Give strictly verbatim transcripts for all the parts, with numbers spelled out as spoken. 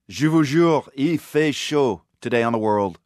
Je vous jure, il fait chaud today on The World.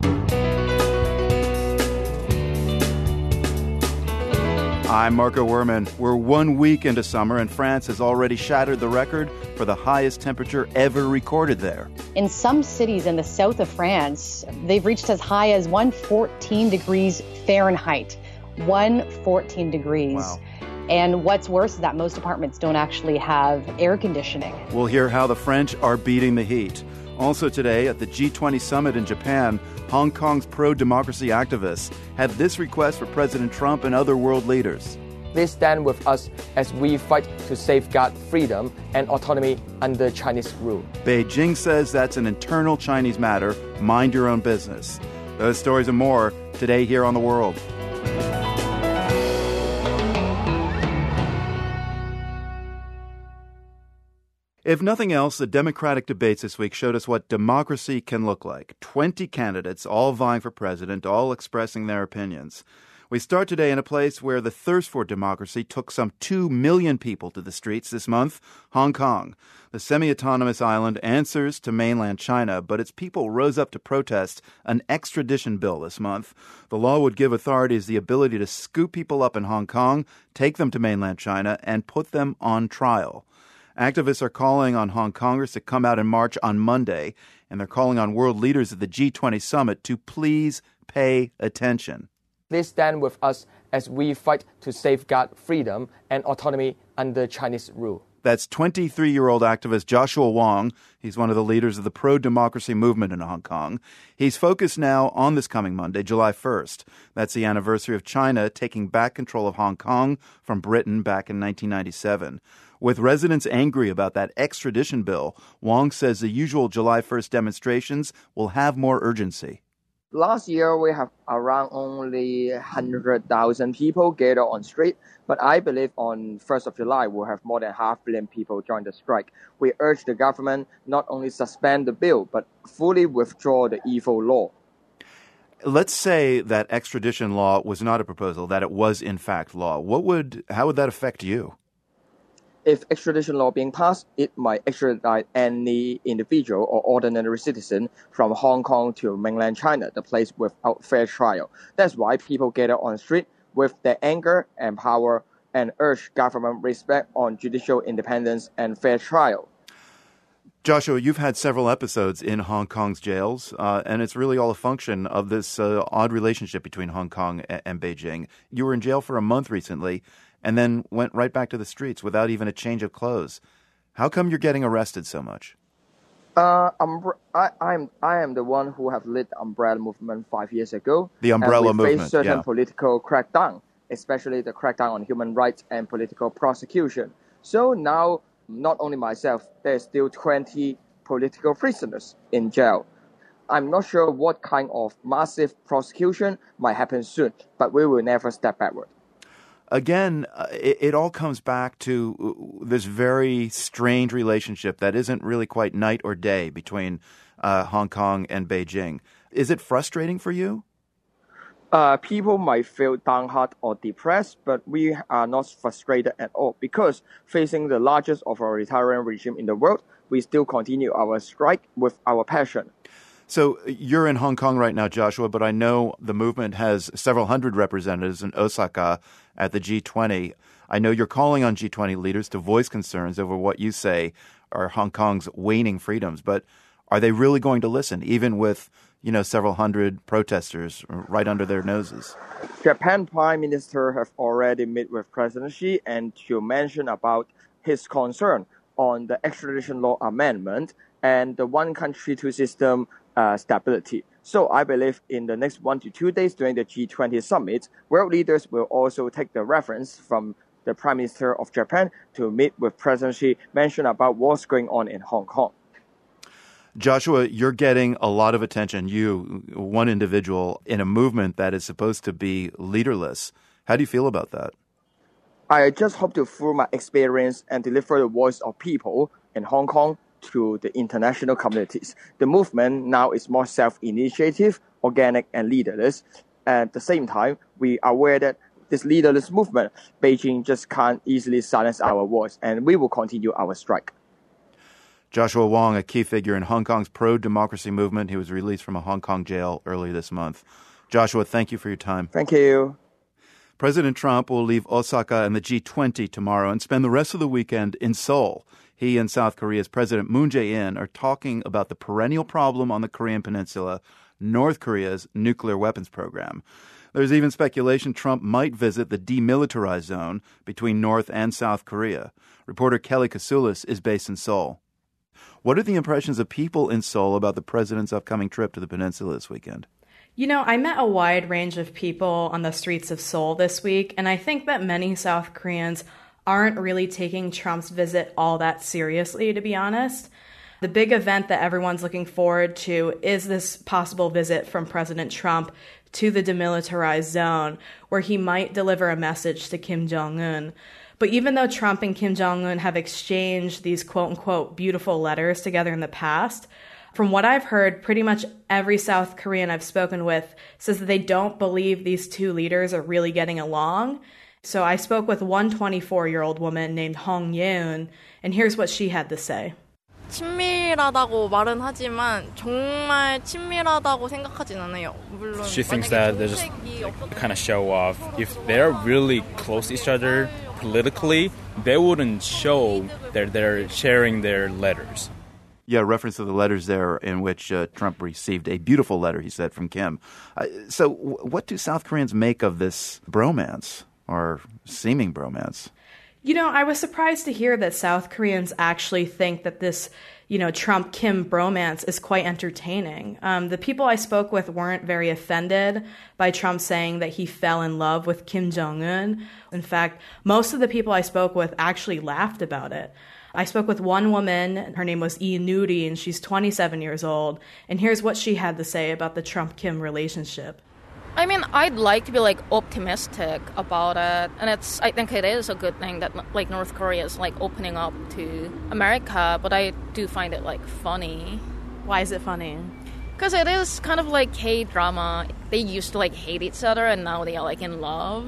I'm Marco Werman. We're one week into summer, and France has already shattered the record for the highest temperature ever recorded there. In some cities in the south of France, they've reached as high as one hundred fourteen degrees Fahrenheit. one hundred fourteen degrees. Wow. And what's worse is that most apartments don't actually have air conditioning. We'll hear how the French are beating the heat. Also today, at the G twenty summit in Japan, Hong Kong's pro-democracy activists had this request for President Trump and other world leaders. Please stand with us as we fight to safeguard freedom and autonomy under Chinese rule. Beijing says that's an internal Chinese matter. Mind your own business. Those stories and more today here on The World. If nothing else, the Democratic debates this week showed us what democracy can look like. twenty candidates, all vying for president, all expressing their opinions. We start today in a place where the thirst for democracy took some two million people to the streets this month, Hong Kong. The semi-autonomous island answers to mainland China, but its people rose up to protest an extradition bill this month. The law would give authorities the ability to scoop people up in Hong Kong, take them to mainland China, and put them on trial. Activists are calling on Hong Kongers to come out in March on Monday, and they're calling on world leaders at the G twenty summit to please pay attention. Please stand with us as we fight to safeguard freedom and autonomy under Chinese rule. That's twenty-three-year-old activist Joshua Wong. He's one of the leaders of the pro-democracy movement in Hong Kong. He's focused now on this coming Monday, July first. That's the anniversary of China taking back control of Hong Kong from Britain back in nineteen ninety-seven. With residents angry about that extradition bill, Wong says the usual July first demonstrations will have more urgency. Last year, we have around only one hundred thousand people gathered on street, but I believe on first of July, we'll have more than half a billion people join the strike. We urge the government not only suspend the bill, but fully withdraw the evil law. Let's say that extradition law was not a proposal, that it was in fact law. What would, how would that affect you? If extradition law being passed, it might extradite any individual or ordinary citizen from Hong Kong to mainland China, the place without fair trial. That's why people gather on the street with their anger and power and urge government respect on judicial independence and fair trial. Joshua, you've had several episodes in Hong Kong's jails, uh, and it's really all a function of this uh, odd relationship between Hong Kong and, and Beijing. You were in jail for a month recently, and then went right back to the streets without even a change of clothes. How come you're getting arrested so much? Uh, um, I, I'm I am the one who have led the umbrella movement five years ago. The umbrella and we movement, faced certain yeah. political crackdown, especially the crackdown on human rights and political prosecution. So now, not only myself, there's still twenty political prisoners in jail. I'm not sure what kind of massive prosecution might happen soon, but we will never step backward. Again, uh, it, it all comes back to this very strange relationship that isn't really quite night or day between uh, Hong Kong and Beijing. Is it frustrating for you? Uh, people might feel downhearted or depressed, but we are not frustrated at all because facing the largest authoritarian regime in the world, we still continue our strike with our passion. So you're in Hong Kong right now, Joshua, but I know the movement has several hundred representatives in Osaka at the G twenty. I know you're calling on G twenty leaders to voice concerns over what you say are Hong Kong's waning freedoms, but are they really going to listen, even with, you know, several hundred protesters right under their noses? Japan Prime Minister have already met with President Xi and to mention about his concern on the extradition law amendment and the one country, two system uh, stability. So I believe in the next one to two days during the G twenty summit, world leaders will also take the reference from the Prime Minister of Japan to meet with President Xi, mention about what's going on in Hong Kong. Joshua, you're getting a lot of attention, you, one individual, in a movement that is supposed to be leaderless. How do you feel about that? I just hope to, through my experience, and deliver the voice of people in Hong Kong to the international communities. The movement now is more self-initiative, organic, and leaderless. At the same time, we are aware that this leaderless movement, Beijing just can't easily silence our voice, and we will continue our strike. Joshua Wong, a key figure in Hong Kong's pro-democracy movement. He was released from a Hong Kong jail early this month. Joshua, thank you for your time. Thank you. President Trump will leave Osaka and the G twenty tomorrow and spend the rest of the weekend in Seoul. He and South Korea's President Moon Jae-in are talking about the perennial problem on the Korean peninsula, North Korea's nuclear weapons program. There's even speculation Trump might visit the demilitarized zone between North and South Korea. Reporter Kelly Kasoulis is based in Seoul. What are the impressions of people in Seoul about the president's upcoming trip to the peninsula this weekend? You know, I met a wide range of people on the streets of Seoul this week, and I think that many South Koreans aren't really taking Trump's visit all that seriously, to be honest. The big event that everyone's looking forward to is this possible visit from President Trump to the demilitarized zone, where he might deliver a message to Kim Jong-un. But even though Trump and Kim Jong-un have exchanged these quote-unquote beautiful letters together in the past, from what I've heard, pretty much every South Korean I've spoken with says that they don't believe these two leaders are really getting along. So I spoke with one twenty-four-year-old woman named Hong Yeun, and here's what she had to say. 친밀하다고 말은 하지만 정말 친밀하다고 생각하진 않아요. 물론 She thinks that they just kind of show off. If they're really close to each other politically, they wouldn't show that they're sharing their letters. Yeah, reference to the letters there in which uh, Trump received a beautiful letter, he said, from Kim. Uh, so w- what do South Koreans make of this bromance, or seeming bromance? You know, I was surprised to hear that South Koreans actually think that this, you know, Trump-Kim bromance is quite entertaining. Um, the people I spoke with weren't very offended by Trump saying that he fell in love with Kim Jong-un. In fact, most of the people I spoke with actually laughed about it. I spoke with one woman, her name was Lee Nuri, and she's twenty-seven years old. And here's what she had to say about the Trump-Kim relationship. I mean, I'd like to be like optimistic about it, and it's. I think it is a good thing that like North Korea is like opening up to America. But I do find it like funny. Why is it funny? Because it is kind of like K-drama. They used to like hate each other, and now they are like in love.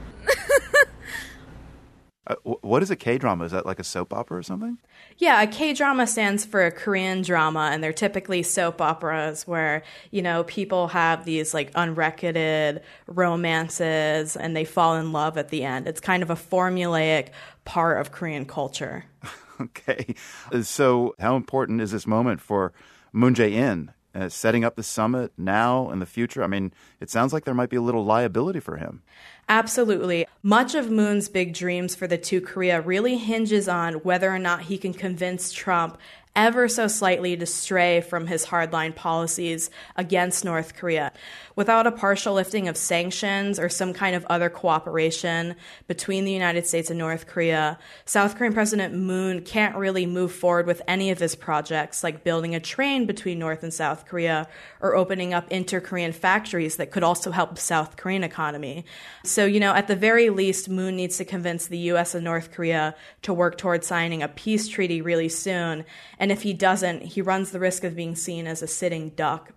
Uh, what is a K-drama? Is that like a soap opera or something? Yeah, a K-drama stands for a Korean drama, and they're typically soap operas where, you know, people have these like unrecorded romances and they fall in love at the end. It's kind of a formulaic part of Korean culture. Okay. So how important is this moment for Moon Jae-in uh, setting up the summit now and the future? I mean, it sounds like there might be a little liability for him. Absolutely. Much of Moon's big dreams for the two Korea really hinges on whether or not he can convince Trump ever so slightly to stray from his hardline policies against North Korea. Without a partial lifting of sanctions or some kind of other cooperation between the United States and North Korea, South Korean President Moon can't really move forward with any of his projects, like building a train between North and South Korea or opening up inter-Korean factories that could also help the South Korean economy. So, you know, at the very least, Moon needs to convince the U S and North Korea to work toward signing a peace treaty really soon. And if he doesn't, he runs the risk of being seen as a sitting duck.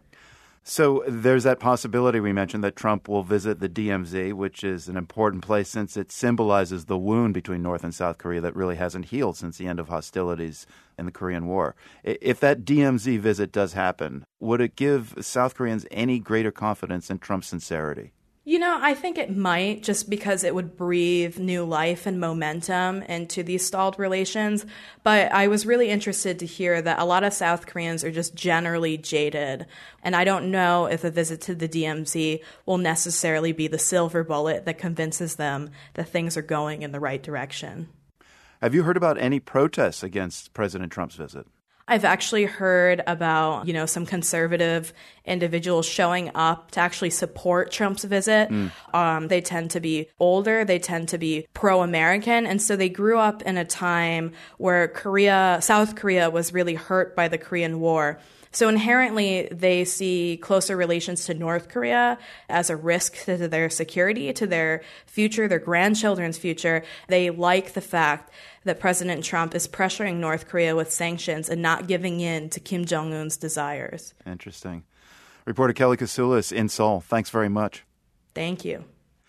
So there's that possibility we mentioned that Trump will visit the D M Z, which is an important place since it symbolizes the wound between North and South Korea that really hasn't healed since the end of hostilities in the Korean War. If that D M Z visit does happen, would it give South Koreans any greater confidence in Trump's sincerity? You know, I think it might, just because it would breathe new life and momentum into these stalled relations. But I was really interested to hear that a lot of South Koreans are just generally jaded. And I don't know if a visit to the D M Z will necessarily be the silver bullet that convinces them that things are going in the right direction. Have you heard about any protests against President Trump's visit? I've actually heard about, you know, some conservative individuals showing up to actually support Trump's visit. Mm. Um, they tend to be older. They tend to be pro-American. And so they grew up in a time where Korea, South Korea was really hurt by the Korean War. So inherently, they see closer relations to North Korea as a risk to their security, to their future, their grandchildren's future. They like the fact that President Trump is pressuring North Korea with sanctions and not giving in to Kim Jong-un's desires. Interesting. Reporter Kelly Kasoulis in Seoul. Thanks very much. Thank you.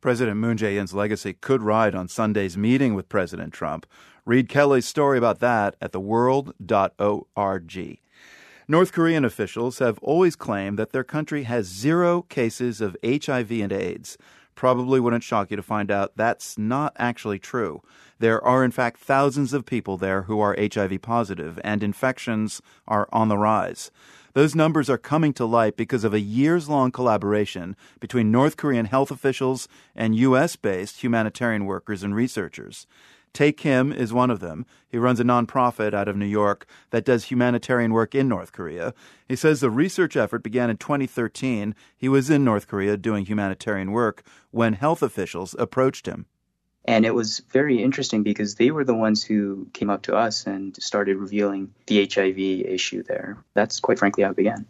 President Moon Jae-in's legacy could ride on Sunday's meeting with President Trump. Read Kelly's story about that at the world dot org. North Korean officials have always claimed that their country has zero cases of H I V and AIDS. Probably wouldn't shock you to find out that's not actually true. There are, in fact, thousands of people there who are H I V positive, and infections are on the rise. Those numbers are coming to light because of a years-long collaboration between North Korean health officials and U S-based humanitarian workers and researchers. Tae Kim is one of them. He runs a nonprofit out of New York that does humanitarian work in North Korea. He says the research effort began in twenty thirteen. He was in North Korea doing humanitarian work when health officials approached him. And it was very interesting because they were the ones who came up to us and started revealing the H I V issue there. That's quite frankly how it began.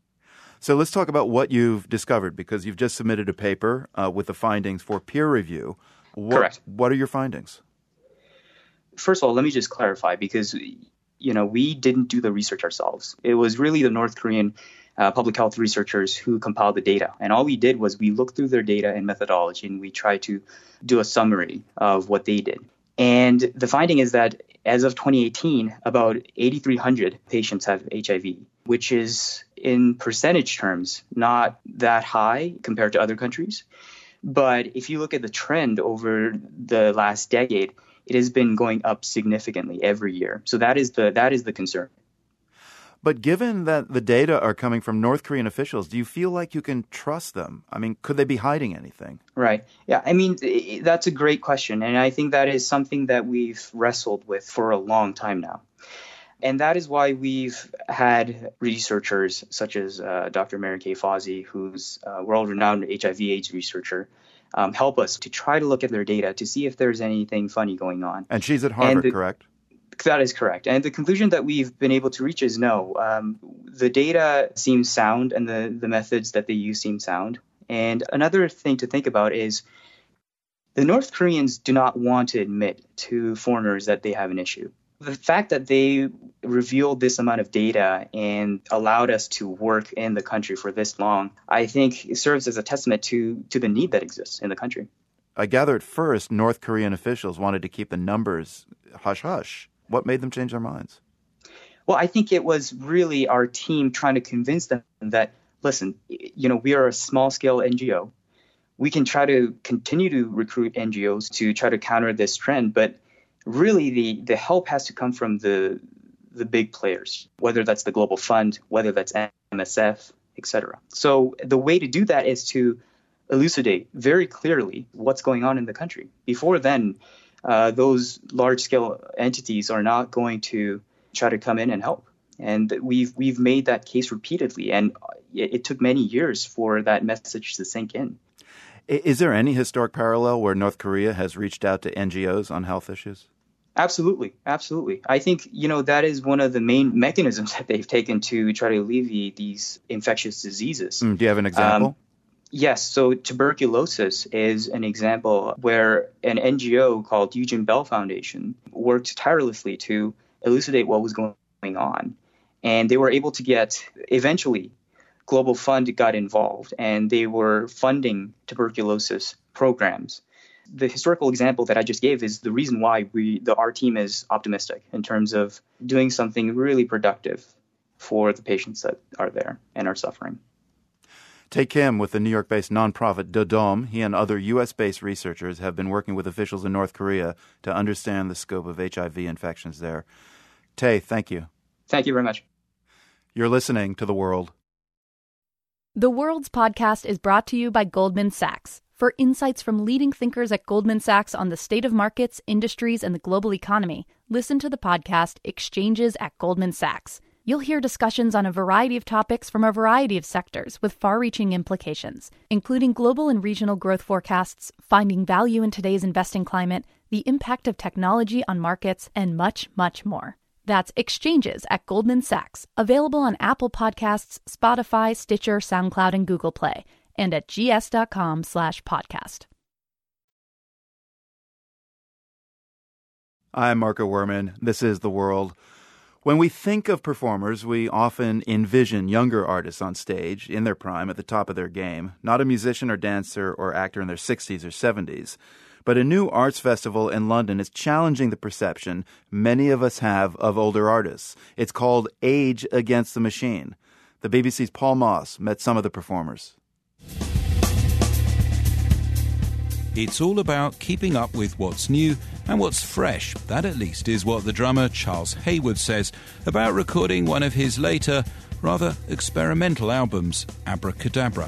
So let's talk about what you've discovered, because you've just submitted a paper uh, with the findings for peer review. What, Correct. What are your findings? First of all, let me just clarify, because, you know, we didn't do the research ourselves. It was really the North Korean uh, public health researchers who compiled the data. And all we did was we looked through their data and methodology, and we tried to do a summary of what they did. And the finding is that as of twenty eighteen, about eight thousand three hundred patients have H I V, which is in percentage terms not that high compared to other countries. But if you look at the trend over the last decade, it has been going up significantly every year. So that is the that is the concern. But given that the data are coming from North Korean officials, do you feel like you can trust them? I mean, could they be hiding anything? Right. Yeah, I mean, that's a great question. And I think that is something that we've wrestled with for a long time now. And that is why we've had researchers such as uh, Doctor Mary Kay Fawzy, who's a world-renowned H I V AIDS researcher, um, help us to try to look at their data to see if there's anything funny going on. And she's at Harvard, the, correct? That is correct. And the conclusion that we've been able to reach is no. Um, the data seems sound, and the, the methods that they use seem sound. And another thing to think about is the North Koreans do not want to admit to foreigners that they have an issue. The fact that they revealed this amount of data and allowed us to work in the country for this long, I think serves as a testament to, to the need that exists in the country. I gather at first North Korean officials wanted to keep the numbers hush-hush. What made them change their minds? Well, I think it was really our team trying to convince them that, listen, you know, we are a small-scale N G O. We can try to continue to recruit N G Os to try to counter this trend, but really the, the help has to come from the the big players, whether that's the Global Fund, whether that's M S F, et cetera. So the way to do that is to elucidate very clearly what's going on in the country. Before then, uh, those large-scale entities are not going to try to come in and help. And we've we've made that case repeatedly, and it, it took many years for that message to sink in. Is there any historic parallel where North Korea has reached out to N G Os on health issues? Absolutely. Absolutely. I think, you know, that is one of the main mechanisms that they've taken to try to alleviate these infectious diseases. Mm, do you have an example? Um, yes. So tuberculosis is an example where an N G O called Eugene Bell Foundation worked tirelessly to elucidate what was going on. And they were able to get, eventually, Global Fund got involved, and they were funding tuberculosis programs. The historical example that I just gave is the reason why we, the, our team is optimistic in terms of doing something really productive for the patients that are there and are suffering. Tae Kim with the New York-based nonprofit Dodom. He and other U S-based researchers have been working with officials in North Korea to understand the scope of H I V infections there. Tae, thank you. Thank you very much. You're listening to The World. The World's podcast is brought to you by Goldman Sachs. For insights from leading thinkers at Goldman Sachs on the state of markets, industries, and the global economy, listen to the podcast Exchanges at Goldman Sachs. You'll hear discussions on a variety of topics from a variety of sectors with far-reaching implications, including global and regional growth forecasts, finding value in today's investing climate, the impact of technology on markets, and much, much more. That's Exchanges at Goldman Sachs, available on Apple Podcasts, Spotify, Stitcher, SoundCloud, and Google Play, and at gs.com slash podcast. I'm Marco Werman. This is The World. When we think of performers, we often envision younger artists on stage in their prime at the top of their game, not a musician or dancer or actor in their sixties or seventies. But a new arts festival in London is challenging the perception many of us have of older artists. It's called Age Against the Machine. The B B C's Paul Moss met some of the performers. It's all about keeping up with what's new and what's fresh. That at least is what the drummer Charles Hayward says about recording one of his later, rather experimental albums, Abracadabra.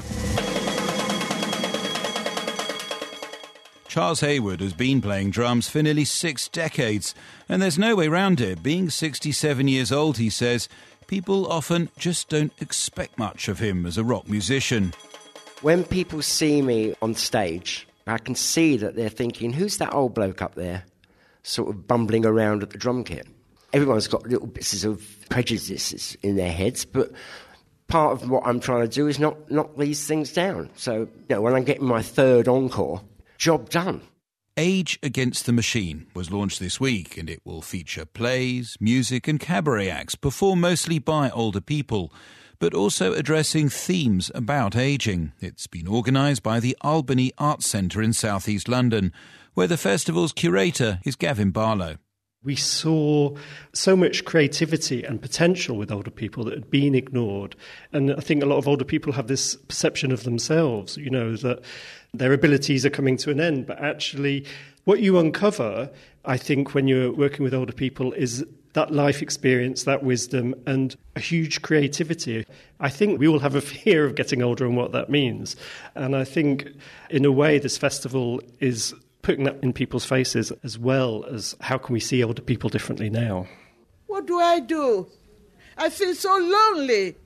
Charles Hayward has been playing drums for nearly six decades, and there's no way round it. Being sixty-seven years old, he says, people often just don't expect much of him as a rock musician. When people see me on stage, I can see that they're thinking, who's that old bloke up there sort of bumbling around at the drum kit? Everyone's got little bits of prejudices in their heads, but part of what I'm trying to do is not knock these things down. So, you know, when I'm getting my third encore, job done. Age Against the Machine was launched this week, and it will feature plays, music and cabaret acts performed mostly by older people, but also addressing themes about ageing. It's been organised by the Albany Arts Centre in South East London, where the festival's curator is Gavin Barlow. We saw so much creativity and potential with older people that had been ignored. And I think a lot of older people have this perception of themselves, you know, that their abilities are coming to an end. But actually, what you uncover, I think, when you're working with older people is that life experience, that wisdom, and a huge creativity. I think we all have a fear of getting older and what that means. And I think, in a way, this festival is putting that in people's faces, as well as how can we see older people differently now. What do I do? I feel so lonely.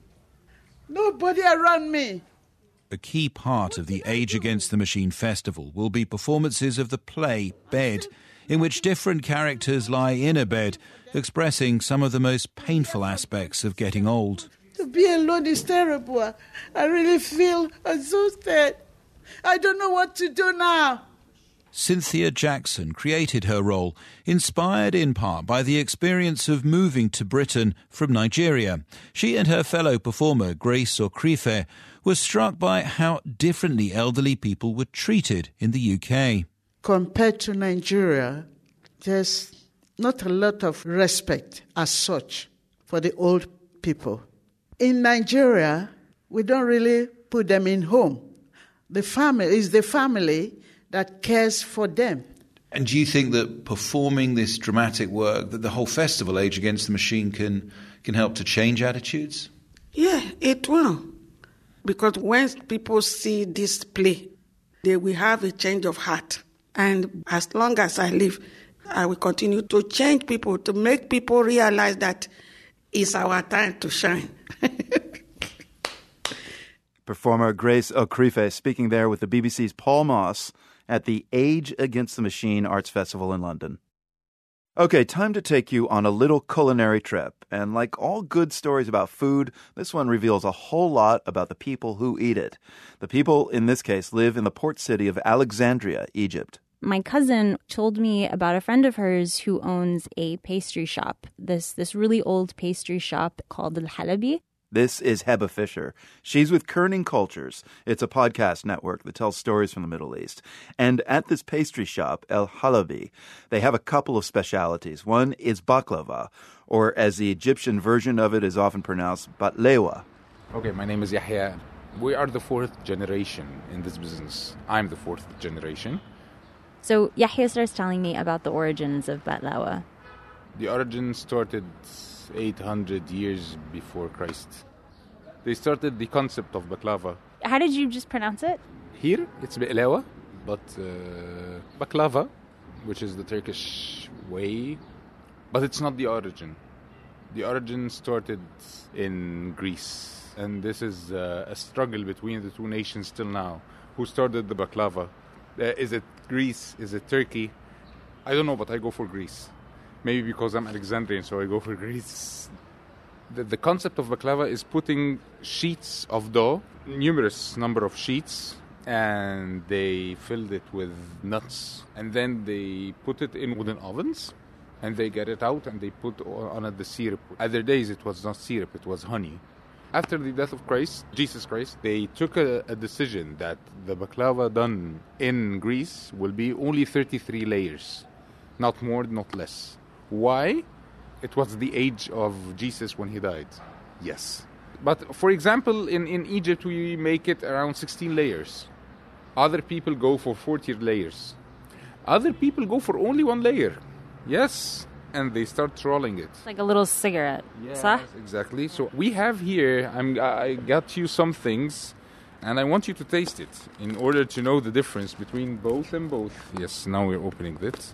Nobody around me. A key part of the Age Against the Machine festival will be performances of the play Bed, in which different characters lie in a bed, expressing some of the most painful aspects of getting old. To be alone is terrible. I really feel exhausted. I don't know what to do now. Cynthia Jackson created her role, inspired in part by the experience of moving to Britain from Nigeria. She and her fellow performer, Grace Okrife, were struck by how differently elderly people were treated in the U K. Compared to Nigeria, there's not a lot of respect as such for the old people. In Nigeria, we don't really put them in home. The family is the family that cares for them. And do you think that performing this dramatic work, that the whole festival, Age Against the Machine, can can help to change attitudes? Yeah, it will. Because when people see this play, they will have a change of heart. And as long as I live, I will continue to change people, to make people realize that it's our time to shine. Performer Grace Okrife speaking there with the B B C's Paul Moss at the Age Against the Machine Arts Festival in London. Okay, time to take you on a little culinary trip. And like all good stories about food, this one reveals a whole lot about the people who eat it. The people, in this case, live in the port city of Alexandria, Egypt. My cousin told me about a friend of hers who owns a pastry shop, this this really old pastry shop called Al Halabi. This is Heba Fisher. She's with Kerning Cultures. It's a podcast network that tells stories from the Middle East. And at this pastry shop, Al Halabi, they have a couple of specialities. One is baklava, or as the Egyptian version of it is often pronounced, batlewa. Okay, my name is Yahya. We are the fourth generation in this business. I'm the fourth generation. So Yahya starts telling me about the origins of batlawa. The origin started eight hundred years before Christ. They started the concept of baklava. How did you just pronounce it? Here, it's bi'lawa, but uh, baklava, which is the Turkish way, but it's not the origin. The origin started in Greece, and this is uh, a struggle between the two nations till now. Who started the baklava? Uh, is it Greece? Is it Turkey? I don't know, but I go for Greece. Maybe because I'm Alexandrian, so I go for Greece. The, the concept of baklava is putting sheets of dough, numerous number of sheets, and they filled it with nuts. And then they put it in wooden ovens. and they get it out and they put on it the syrup. Other days it was not syrup, it was honey. After the death of Christ, Jesus Christ, they took a, a decision that the baklava done in Greece will be only thirty-three layers, not more, not less. Why? It was the age of Jesus when he died. Yes. But for example, in, in Egypt, we make it around sixteen layers. Other people go for forty layers. Other people go for only one layer. Yes. And they start rolling it. It's like a little cigarette. Yes, exactly. So we have here, I'm, I got you some things, and I want you to taste it in order to know the difference between both and both. Yes, now we're opening it.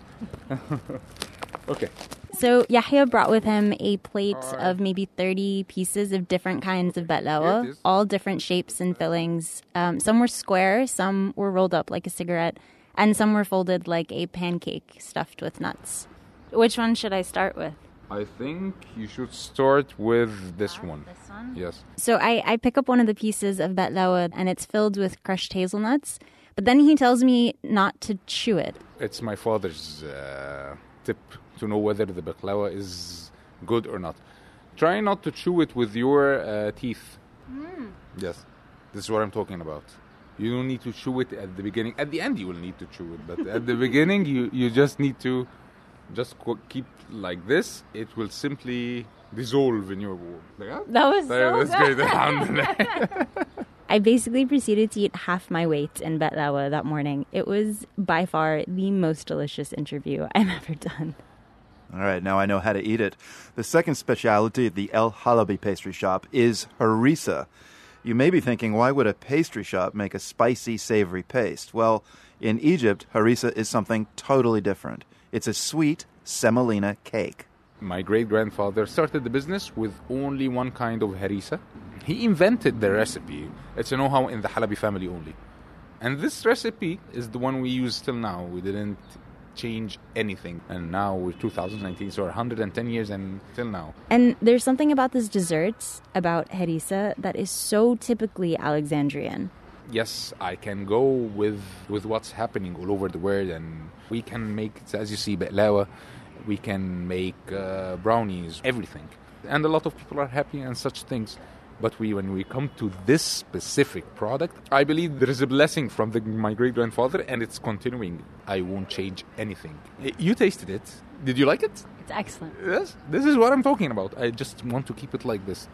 Okay. So Yahya brought with him a plate right. of maybe thirty pieces of different kinds of baklava, all different shapes and fillings. Um, some were square, some were rolled up like a cigarette, and some were folded like a pancake stuffed with nuts. Which one should I start with? I think you should start with this one. This one? Yes. So I, I pick up one of the pieces of baklava, and it's filled with crushed hazelnuts. But then he tells me not to chew it. It's my father's uh, tip to know whether the baklava is good or not. Try not to chew it with your uh, teeth. Mm. Yes, this is what I'm talking about. You don't need to chew it at the beginning. At the end, you will need to chew it. But at the beginning, you, you just need to just keep like this. It will simply dissolve in your womb. Like, ah, that was so that's good. I basically proceeded to eat half my weight in baklava that morning. It was by far the most delicious interview I've ever done. All right, now I know how to eat it. The second specialty at the El Halabi pastry shop is harissa. You may be thinking, why would a pastry shop make a spicy, savory paste? Well, in Egypt, harissa is something totally different. It's a sweet semolina cake. My great-grandfather started the business with only one kind of harissa. He invented the recipe. It's a know-how in the Halabi family only. And this recipe is the one we use till now. We didn't change anything. And now we're two thousand nineteen, so we're one hundred ten years and till now. And there's something about this dessert, about harissa, that is so typically Alexandrian. Yes, I can go with with what's happening all over the world, and we can make, as you see, baklava, we can make uh, brownies, everything. And a lot of people are happy and such things. But we, when we come to this specific product, I believe there is a blessing from the, my great-grandfather, and it's continuing. I won't change anything. You tasted it. Did you like it? It's excellent. Yes, this is what I'm talking about. I just want to keep it like this.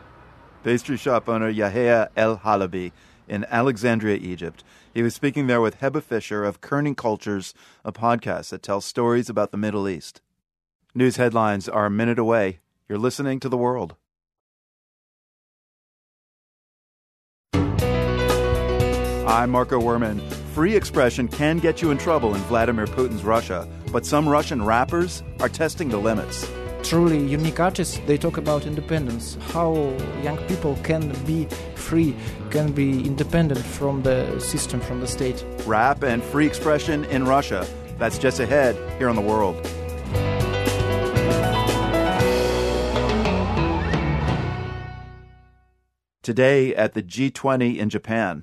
Pastry shop owner Yahya El Halabi in Alexandria, Egypt. He was speaking there with Heba Fisher of Kerning Cultures, a podcast that tells stories about the Middle East. News headlines are a minute away. You're listening to The World. I'm Marco Werman. Free expression can get you in trouble in Vladimir Putin's Russia, but some Russian rappers are testing the limits. Truly unique artists, they talk about independence, how young people can be free, can be independent from the system, from the state. Rap and free expression in Russia. That's just ahead here on The World. Today at the G twenty in Japan.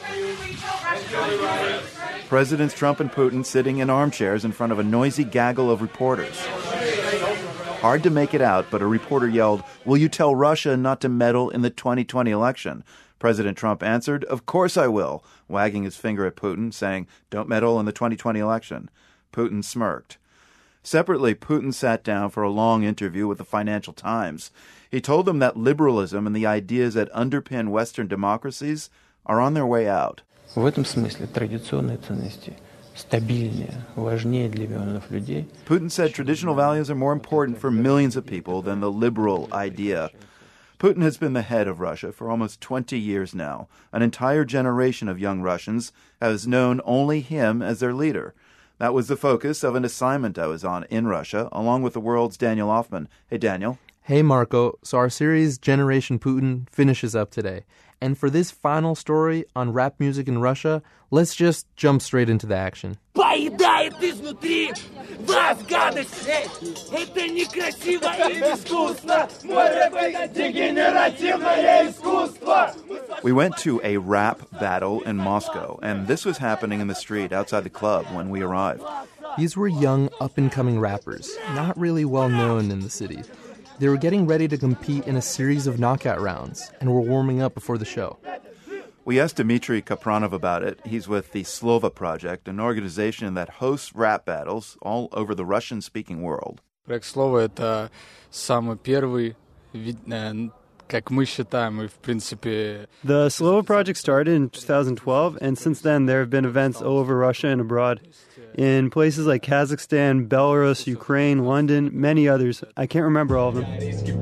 Presidents Trump and Putin sitting in armchairs in front of a noisy gaggle of reporters. Hard to make it out, but a reporter yelled, "Will you tell Russia not to meddle in the twenty twenty election?" President Trump answered, "Of course I will," wagging his finger at Putin, saying, "Don't meddle in the twenty twenty election." Putin smirked. Separately, Putin sat down for a long interview with the Financial Times. He told them that liberalism and the ideas that underpin Western democracies are on their way out. В этом смысле традиционные ценности стабильнее, важнее для миллионов людей. Putin said traditional values are more important for millions of people than the liberal idea. Putin has been the head of Russia for almost twenty years now. An entire generation of young Russians has known only him as their leader. That was the focus of an assignment I was on in Russia, along with the World's Daniel Hoffman. Hey, Daniel. Hey, Marco. So our series, Generation Putin, finishes up today. And for this final story on rap music in Russia, let's just jump straight into the action. Поедает изнутри вас гадость! Это некрасиво и безвкусно! Может быть, это дегенеративное искусство! We went to a rap battle in Moscow, and this was happening in the street outside the club when we arrived. These were young, up-and-coming rappers, not really well-known in the city. They were getting ready to compete in a series of knockout rounds and were warming up before the show. We asked Dmitry Kapranov about it. He's with the Slova Project, an organization that hosts rap battles all over the Russian-speaking world. Проект «Слово» — это самый первый, как мы считаем, и в принципе... The Slova Project started in two thousand twelve, and since then there have been events all over Russia and abroad. In places like Kazakhstan, Belarus, Ukraine, London, many others. I can't remember all of them.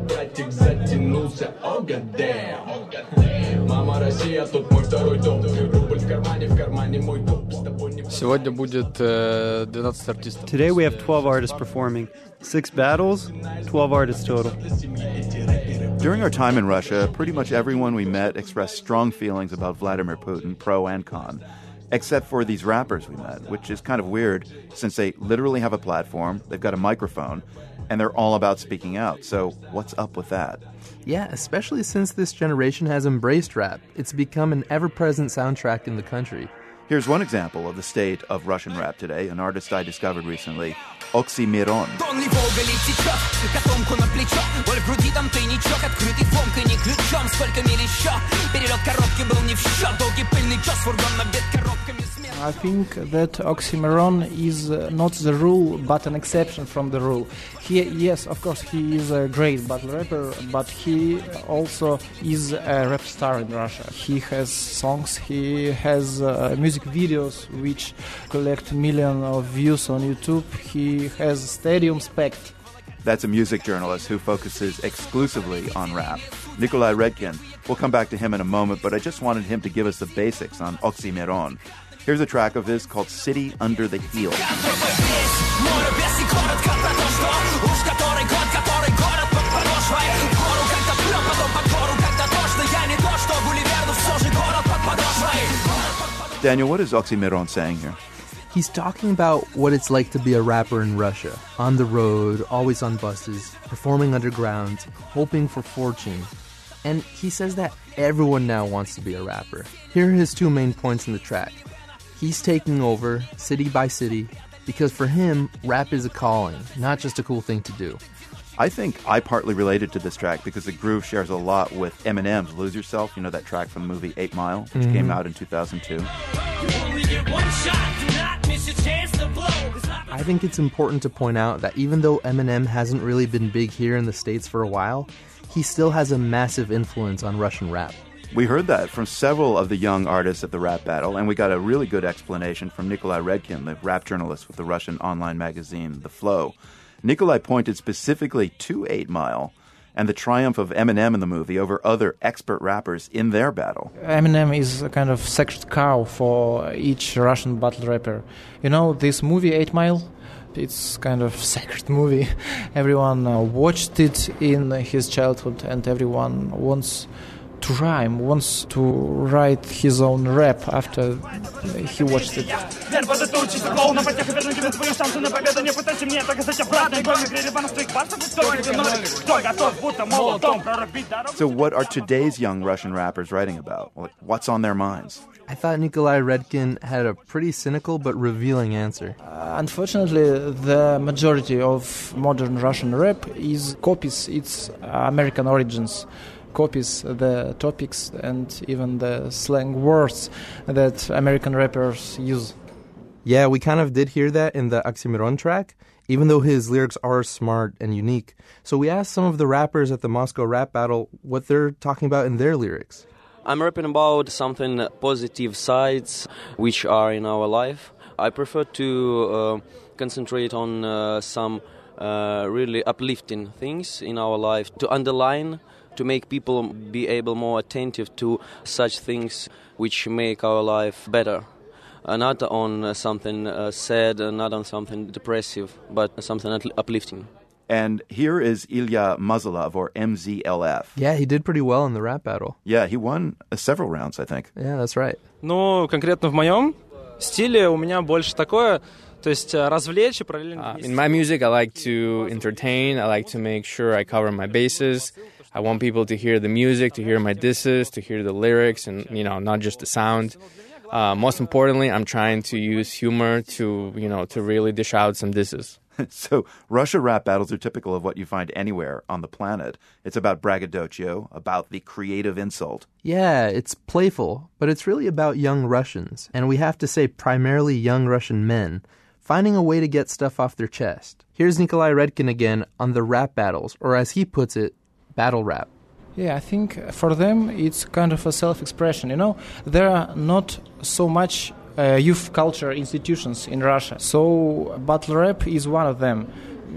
Сегодня будет двенадцать артистов. Today we have twelve artists performing. Six battles, twelve artists total. During our time in Russia, pretty much everyone we met expressed strong feelings about Vladimir Putin, pro and con. Except for these rappers we met, which is kind of weird since they literally have a platform, they've got a microphone, and they're all about speaking out. So what's up with that? Yeah, especially since this generation has embraced rap. It's become an ever-present soundtrack in the country. Here's one example of the state of Russian rap today, an artist I discovered recently, Oxymiron. I think that oxymoron is not the rule, but an exception from the rule. He, yes, of course, he is a great battle rapper, but he also is a rap star in Russia. He has songs, he has uh, music videos which collect millions of views on YouTube. He has stadium spect. That's a music journalist who focuses exclusively on rap. Nikolai Redkin. We'll come back to him in a moment, but I just wanted him to give us the basics on Oxymiron. Here's a track of his called City Under the Heel. Daniel, what is Oxymiron saying here? He's talking about what it's like to be a rapper in Russia, on the road, always on buses, performing underground, hoping for fortune. And he says that everyone now wants to be a rapper. Here are his two main points in the track. He's taking over, city by city, because for him, rap is a calling, not just a cool thing to do. I think I partly related to this track because the groove shares a lot with Eminem's Lose Yourself, you know, that track from the movie eight mile, which mm-hmm. came out in two thousand two. I think it's important to point out that even though Eminem hasn't really been big here in the States for a while, he still has a massive influence on Russian rap. We heard that from several of the young artists at the rap battle, and we got a really good explanation from Nikolai Redkin, the rap journalist with the Russian online magazine The Flow. Nikolai pointed specifically to eight mile and the triumph of Eminem in the movie over other expert rappers in their battle. Eminem is a kind of sacred cow for each Russian battle rapper. You know, this movie eight mile? It's kind of sacred movie. Everyone uh, watched it in his childhood, and everyone wants to rhyme, wants to write his own rap after he watched it. So what are today's young Russian rappers writing about? What's on their minds? I thought Nikolai Redkin had a pretty cynical but revealing answer. Uh, unfortunately, the majority of modern Russian rap is copies its American origins. Copies the topics and even the slang words that American rappers use. Yeah, we kind of did hear that in the Oxymiron track, even though his lyrics are smart and unique. So we asked some of the rappers at the Moscow rap battle what they're talking about in their lyrics. I'm rapping about something positive sides which are in our life. I prefer to uh, concentrate on uh, some uh, really uplifting things in our life, to underline, to make people be able more attentive to such things which make our life better. Uh, not on uh, something uh, sad, uh, not on something depressive, but something uplifting. And here is Ilya Mazalov, or M Z L F. Yeah, he did pretty well in the rap battle. Yeah, he won uh, several rounds, I think. Yeah, that's right. Ну, конкретно в моем стиле у меня больше такое, то есть развлечь и параллельно... In my music, I like to entertain, I like to make sure I cover my bases. I want people to hear the music, to hear my disses, to hear the lyrics, and, you know, not just the sound. Uh, most importantly, I'm trying to use humor to, you know, to really dish out some disses. So Russia rap battles are typical of what you find anywhere on the planet. It's about braggadocio, about the creative insult. Yeah, it's playful, but it's really about young Russians, and we have to say primarily young Russian men, finding a way to get stuff off their chest. Here's Nikolai Redkin again on the rap battles, or as he puts it, battle rap. Yeah, I think for them it's kind of a self-expression, you know. There are not so much uh, youth culture institutions in Russia, so battle rap is one of them.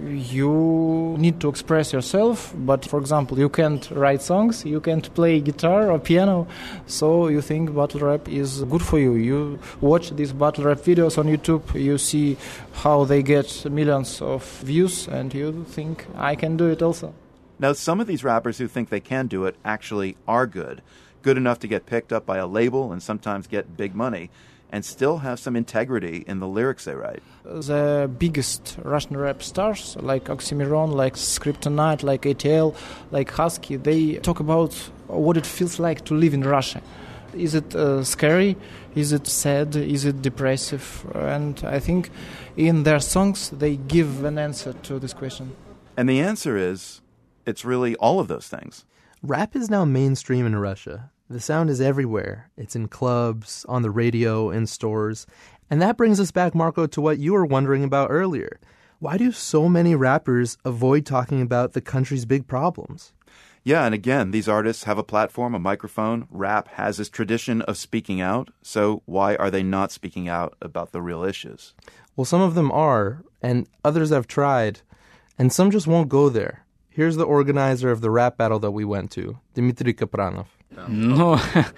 You need to express yourself, but for example, you can't write songs, you can't play guitar or piano, so you think battle rap is good for you. You watch these battle rap videos on YouTube, you see how they get millions of views, and you think, I can do it also. Now, some of these rappers who think they can do it actually are good, good enough to get picked up by a label and sometimes get big money, and still have some integrity in the lyrics they write. The biggest Russian rap stars, like Oxymoron, like Skryptonite, like A T L, like Husky, they talk about what it feels like to live in Russia. Is it uh, scary? Is it sad? Is it depressive? And I think in their songs they give an answer to this question. And the answer is, it's really all of those things. Rap is now mainstream in Russia. The sound is everywhere. It's in clubs, on the radio, in stores. And that brings us back, Marco, to what you were wondering about earlier. Why do so many rappers avoid talking about the country's big problems? Yeah, and again, these artists have a platform, a microphone. Rap has this tradition of speaking out. So why are they not speaking out about the real issues? Well, some of them are, and others have tried, and some just won't go there. Here's the organizer of the rap battle that we went to, Dmitry Kapranov. Ну,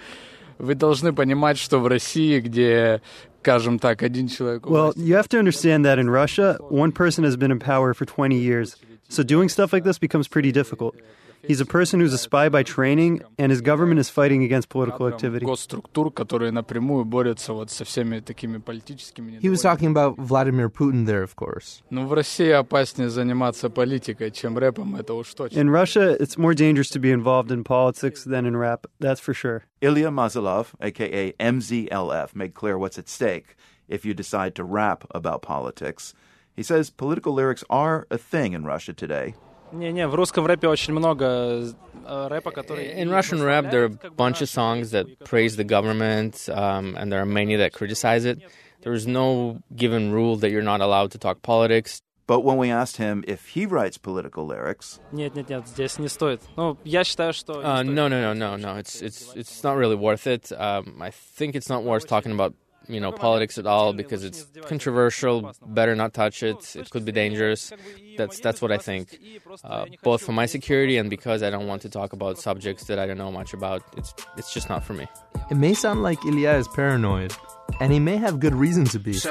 вы должны понимать, что в России, где, скажем так, один человек... Well, you have to understand that in Russia, one person has been in power for twenty years. So doing stuff like this becomes pretty difficult. He's a person who's a spy by training, and his government is fighting against political activity. Госструктур, которые напрямую борются вот со всеми такими политическими... He was talking about Vladimir Putin there, of course. Ну, в России опаснее заниматься политикой, чем рэпом, это уж точно. In Russia, it's more dangerous to be involved in politics than in rap, that's for sure. Ilya Mazalov, a k a. M Z L F, made clear what's at stake if you decide to rap about politics. He says political lyrics are a thing in Russia today. Не-не, в русском рэпе очень много рэпа, который... In Russian rap, there are a bunch of songs that praise the government, um, and there are many that criticize it. There's no given rule that you're not allowed to talk politics. But when we asked him if he writes political lyrics... Нет, нет, нет, здесь не стоит. Ну, я считаю, что... Uh, no, no, no, no, no. It's it's it's not really worth it. Um, I think it's not worth talking about, you know, politics at all because it's controversial. Better not touch it. It could be dangerous. That's that's what I think. Uh, both for my security and because I don't want to talk about subjects that I don't know much about. It's it's just not for me. It may sound like Ilya is paranoid, and he may have good reason to be.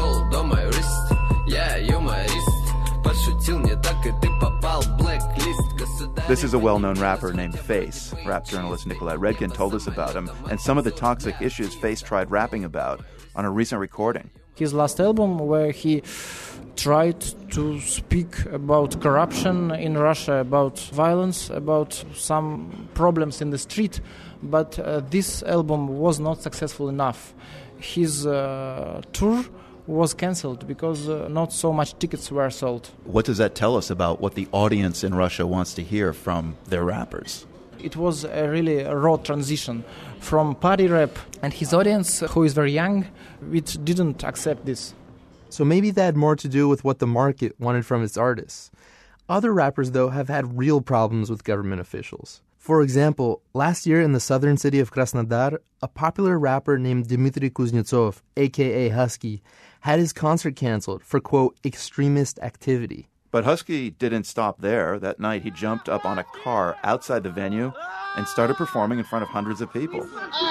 This is a well-known rapper named Face. Rap journalist Nikolai Redkin told us about him and some of the toxic issues Face tried rapping about on a recent recording. His last album, where he tried to speak about corruption in Russia, about violence, about some problems in the street, but uh, this album was not successful enough. His uh, tour was cancelled because uh, not so much tickets were sold. What does that tell us about what the audience in Russia wants to hear from their rappers? It was a really raw transition from party rap, and his audience, who is very young, it didn't accept this. So maybe that had more to do with what the market wanted from its artists. Other rappers, though, have had real problems with government officials. For example, last year in the southern city of Krasnodar, a popular rapper named Dmitry Kuznetsov, a k a. Husky, had his concert canceled for, quote, extremist activity. But Husky didn't stop there. That night, he jumped up on a car outside the venue and started performing in front of hundreds of people.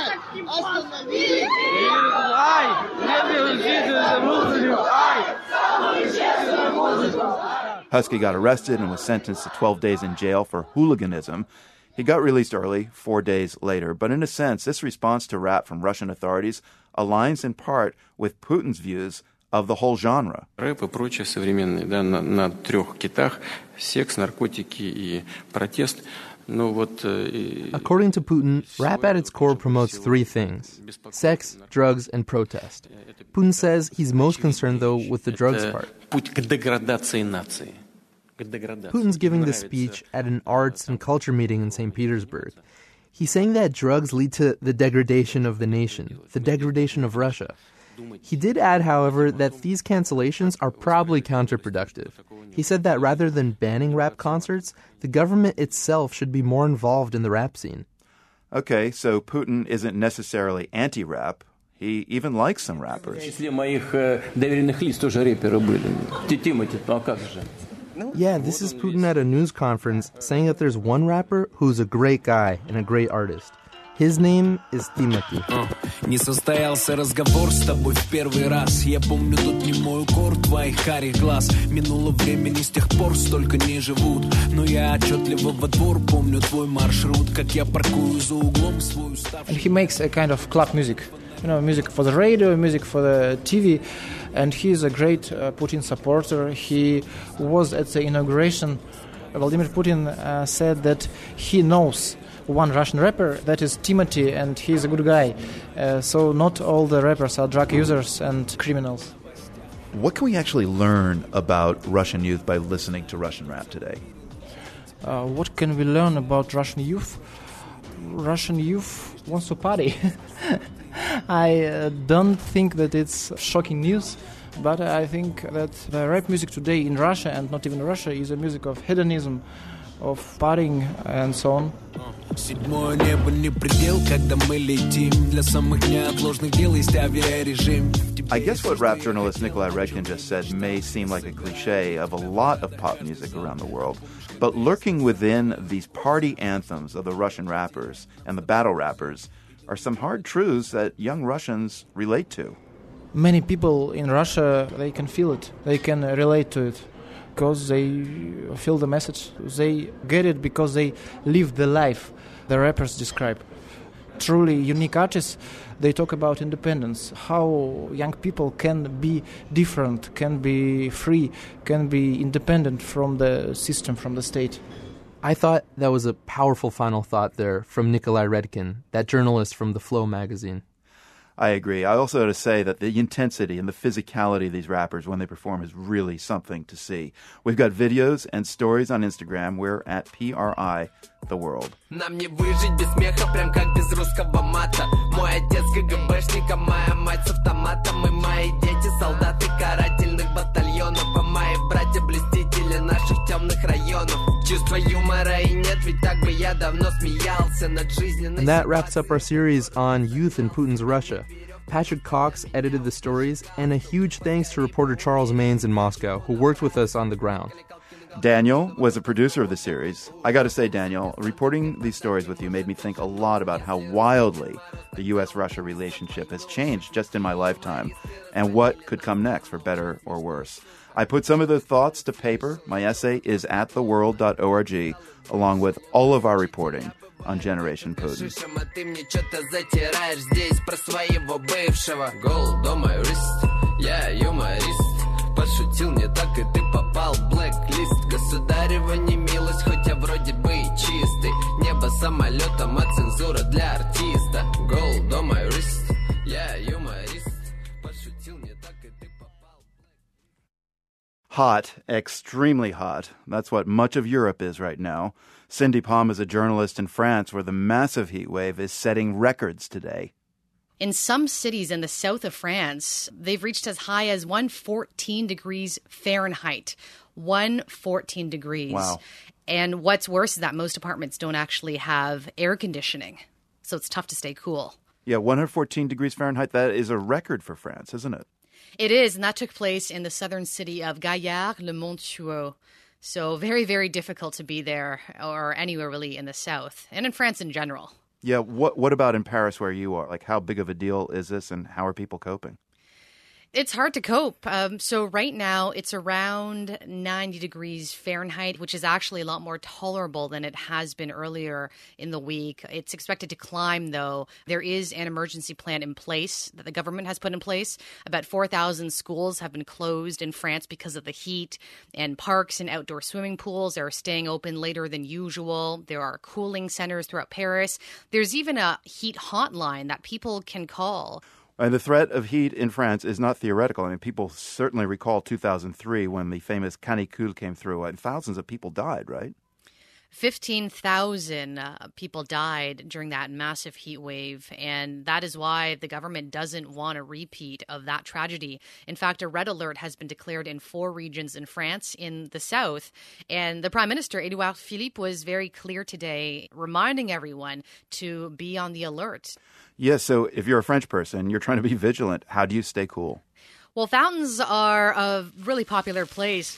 Husky got arrested and was sentenced to twelve days in jail for hooliganism. He got released early, four days later. But in a sense, this response to rap from Russian authorities aligns in part with Putin's views of the whole genre. Рэп и прочее современный, да, на, на трех китах: секс, наркотики и протест. According to Putin, rap at its core promotes three things: sex, drugs, and protest. Putin says he's most concerned, though, with the drugs part. Putin's giving this speech at an arts and culture meeting in Saint Petersburg. He's saying that drugs lead to the degradation of the nation, the degradation of Russia. He did add, however, that these cancellations are probably counterproductive. He said that rather than banning rap concerts, the government itself should be more involved in the rap scene. Okay, so Putin isn't necessarily anti-rap. He even likes some rappers. Yeah, this is Putin at a news conference saying that there's one rapper who's a great guy and a great artist. His name is Timothy. Не состоялся разговор с тобой в первый раз. Я помню тот немой укор твоих карих глаз. Минуло времени, с тех пор столько не живут. Но я отчетливо во двор помню твой маршрут. Как я паркую за углом свой уставший. And he makes a kind of club music. You know, music for the radio, music for the T V. And he is a great uh, Putin supporter. He was at the inauguration. Vladimir Putin uh, said that he knows one Russian rapper, that is Timothy, and he's a good guy. Uh, so not all the rappers are drug users and criminals. What can we actually learn about Russian youth by listening to Russian rap today? Uh, what can we learn about Russian youth? Russian youth wants to party. I uh, don't think that it's shocking news, but I think that the rap music today in Russia, and not even Russia, is a music of hedonism, of partying and so on. Седьмое небо не предел, когда мы летим. Для самых неотложных дел есть авиарежим. I guess what rap journalist Nikolai Redkin just said may seem like a cliche of a lot of pop music around the world, but lurking within these party anthems of the Russian rappers and the battle rappers are some hard truths that young Russians relate to. Many people in Russia, they can feel it, they can relate to it, because they feel the message. They get it because they live the life the rappers describe. Truly unique artists, they talk about independence, how young people can be different, can be free, can be independent from the system, from the state. I thought that was a powerful final thought there from Nikolai Redkin, that journalist from The Flow magazine. I agree. I also have to say that the intensity and the physicality of these rappers when they perform is really something to see. We've got videos and stories on Instagram. We're at P R I The World. Нам не выжить без смеха, прям как без русского мата. Мой отец КГБшник, а моя мать с автоматом. И мои дети солдаты карательных батальонов. А мои братья блюстители наших темных районов. Чувства юмора и нет, ведь так бы я давно смеялся над жизненной. And that wraps up our series on youth in Putin's Russia. Patrick Cox edited the stories, and a huge thanks to reporter Charles Maines in Moscow, who worked with us on the ground. Daniel was a producer of the series. I got to say, Daniel, reporting these stories with you made me think a lot about how wildly the U S Russia relationship has changed just in my lifetime, and what could come next, for better or worse. I put some of the thoughts to paper. My essay is at the world dot org, along with all of our reporting on Generation Putin. Ты мне что-то затираешь здесь про своего бывшего. Gold on my wrist, я юморист. Пошутил не так, и ты попал в блэк-лист. Государева немилость, хоть я вроде бы и чистый. Небо самолетом, а цензура для артиста. Gold on my wrist, я юморист. Пошутил не так, и ты попал. Hot, extremely hot. That's what much of Europe is right now. Cindy Palm is a journalist in France where the massive heat wave is setting records today. In some cities in the south of France, they've reached as high as one hundred fourteen degrees Fahrenheit. one hundred fourteen degrees. Wow. And what's worse is that most apartments don't actually have air conditioning, so it's tough to stay cool. Yeah, one hundred fourteen degrees Fahrenheit, that is a record for France, isn't it? It is, and that took place in the southern city of Gaillard-le-Montueux. So very, very difficult to be there or anywhere really in the south and in France in general. Yeah, what what about in Paris where you are? Like, how big of a deal is this and how are people coping? It's hard to cope. Um, so right now it's around ninety degrees Fahrenheit, which is actually a lot more tolerable than it has been earlier in the week. It's expected to climb, though. There is an emergency plan in place that the government has put in place. About four thousand schools have been closed in France because of the heat, and parks and outdoor swimming pools are staying open later than usual. There are cooling centers throughout Paris. There's even a heat hotline that people can call. And the threat of heat in France is not theoretical. I mean, people certainly recall two thousand three when the famous canicule came through, and thousands of people died, right? fifteen thousand uh, people died during that massive heat wave, and that is why the government doesn't want a repeat of that tragedy. In fact, a red alert has been declared in four regions in France in the south, and the Prime Minister, Edouard Philippe, was very clear today, reminding everyone to be on the alert. Yes, so if you're a French person, you're trying to be vigilant. How do you stay cool? Well, fountains are a really popular place.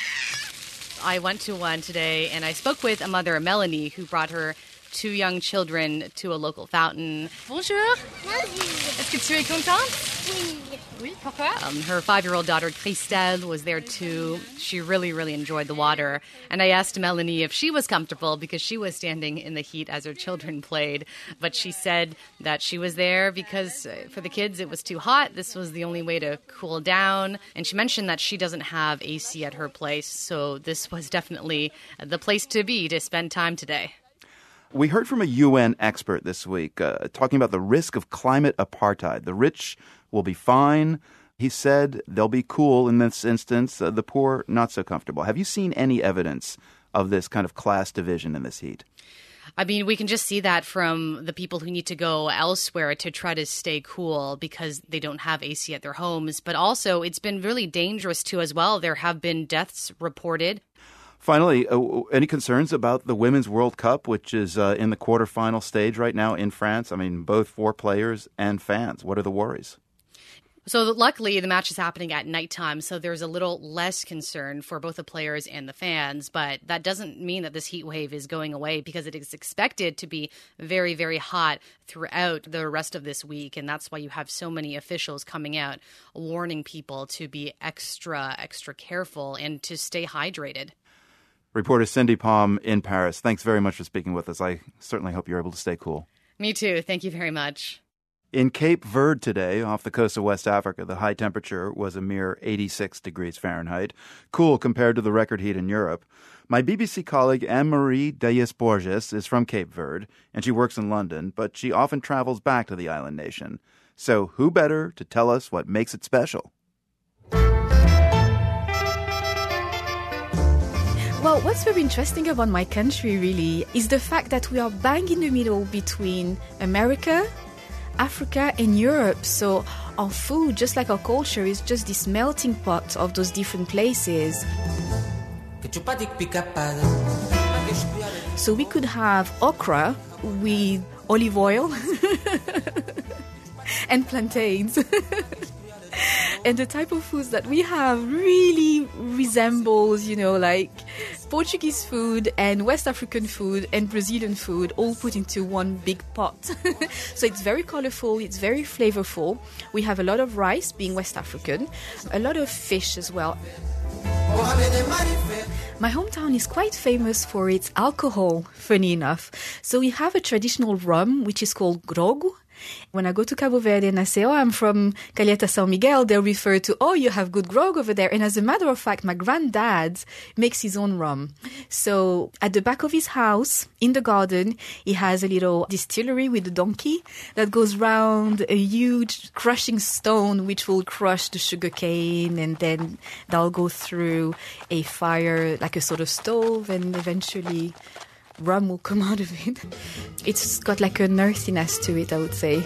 I went to one today, and I spoke with a mother, Melanie, who brought her two young children to a local fountain. Bonjour. Est-ce que tu es contente? Oui. Oui, pourquoi? Um, her five-year-old daughter, Christelle, was there too. She really, really enjoyed the water. And I asked Melanie if she was comfortable because she was standing in the heat as her children played. But she said that she was there because uh, for the kids it was too hot. This was the only way to cool down. And she mentioned that she doesn't have A C at her place. So this was definitely the place to be to spend time today. We heard from a U N expert this week uh, talking about the risk of climate apartheid. The rich will be fine. He said they'll be cool in this instance. Uh, the poor, not so comfortable. Have you seen any evidence of this kind of class division in this heat? I mean, we can just see that from the people who need to go elsewhere to try to stay cool because they don't have A C at their homes. But also, it's been really dangerous, too, as well. There have been deaths reported. Finally, uh, any concerns about the Women's World Cup, which is uh, in the quarterfinal stage right now in France? I mean, both for players and fans. What are the worries? So luckily, the match is happening at nighttime, so there's a little less concern for both the players and the fans. But that doesn't mean that this heat wave is going away because it is expected to be very, very hot throughout the rest of this week. And that's why you have so many officials coming out warning people to be extra, extra careful and to stay hydrated. Reporter Cindy Palm in Paris, thanks very much for speaking with us. I certainly hope you're able to stay cool. Me too. Thank you very much. In Cape Verde today, off the coast of West Africa, the high temperature was a mere eighty-six degrees Fahrenheit, cool compared to the record heat in Europe. My B B C colleague Anne-Marie Dayes-Borges is from Cape Verde, and she works in London, but she often travels back to the island nation. So who better to tell us what makes it special? Well, what's very interesting about my country, really, is the fact that we are bang in the middle between America, Africa, and Europe. So our food, just like our culture, is just this melting pot of those different places. So we could have okra with olive oil and plantains. And the type of foods that we have really resembles, you know, like Portuguese food and West African food and Brazilian food all put into one big pot. So it's very colorful, it's very flavorful. We have a lot of rice, being West African, a lot of fish as well. My hometown is quite famous for its alcohol, funny enough. So we have a traditional rum, which is called grogo. When I go to Cabo Verde and I say, oh, I'm from Calheta São Miguel, they'll refer to, oh, you have good grog over there. And as a matter of fact, my granddad makes his own rum. So at the back of his house, in the garden, he has a little distillery with a donkey that goes round a huge crushing stone, which will crush the sugar cane. And then they'll go through a fire, like a sort of stove, and eventually rum will come out of it. It's got like an earthiness to it, I would say.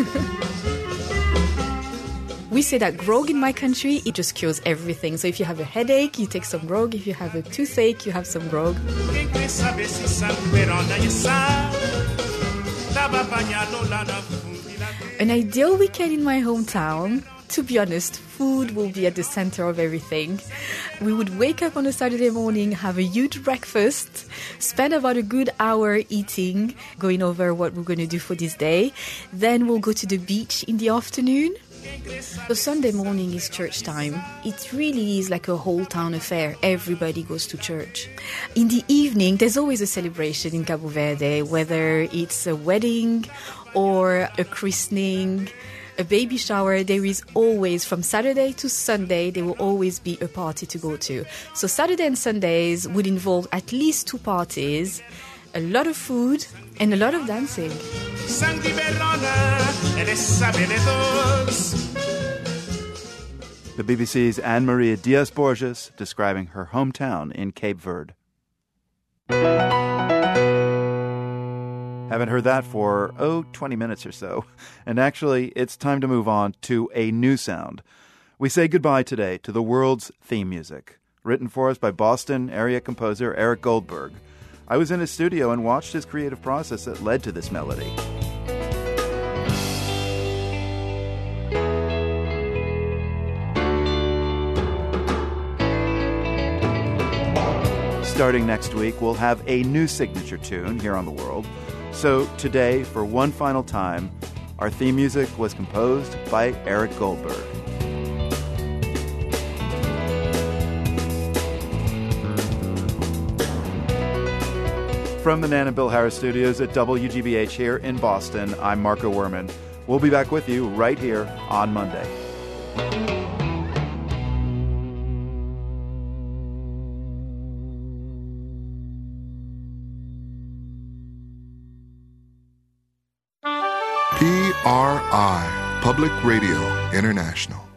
We say that grog in my country, it just cures everything. So if you have a headache, you take some grog. If you have a toothache, you have some grog. An ideal weekend in my hometown, to be honest, food will be at the center of everything. We would wake up on a Saturday morning, have a huge breakfast, spend about a good hour eating, going over what we're going to do for this day. Then we'll go to the beach in the afternoon. So Sunday morning is church time. It really is like a whole town affair. Everybody goes to church. In the evening, there's always a celebration in Cabo Verde, whether it's a wedding or a christening, a baby shower. There is always, from Saturday to Sunday, there will always be a party to go to. So Saturday and Sundays would involve at least two parties, a lot of food, and a lot of dancing. The B B C's Anne-Maria Diaz-Borges describing her hometown in Cape Verde. Haven't heard that for, oh, twenty minutes or so. And actually, it's time to move on to a new sound. We say goodbye today to the world's theme music, written for us by Boston area composer Eric Goldberg. I was in his studio and watched his creative process that led to this melody. Starting next week, we'll have a new signature tune here on The World. So today, for one final time, our theme music was composed by Eric Goldberg. From the Nan and Bill Harris studios at W G B H here in Boston, I'm Marco Werman. We'll be back with you right here on Monday. P R I, Public Radio International.